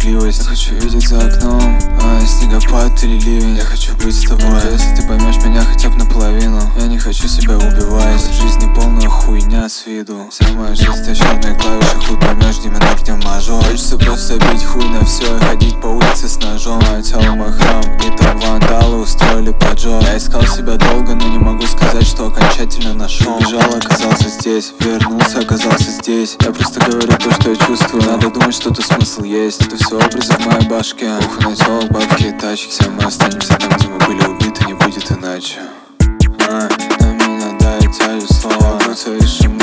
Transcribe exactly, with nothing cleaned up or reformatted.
справедливость. Я хочу видеть за окном, а снегопад или ливень. Я хочу быть с тобой, если ты поймешь меня хотя бы наполовину. Я не хочу себя убивать, жизнь не полная хуйня с виду. Вся моя жизнь это черные клавиши, хуй поймешь, где минор, где мажор. Хочется просто бить хуй на все и ходить по улице с ножом. Мое тело мой храм, и там вандалы устроили поджог. Я искал себя долго, но не могу сказать, что окончательно нашел. Бежал, оказался здесь, вернулся, оказался здесь. Я просто говорю то, что я чувствую. Надо думать, что тут смысл есть. Это все образы в моей башке. Ухо на тело, бабки и тачки. Все мы останемся там, где мы были убиты, не будет иначе. А, на меня дает тяжесть слова. Будто ищем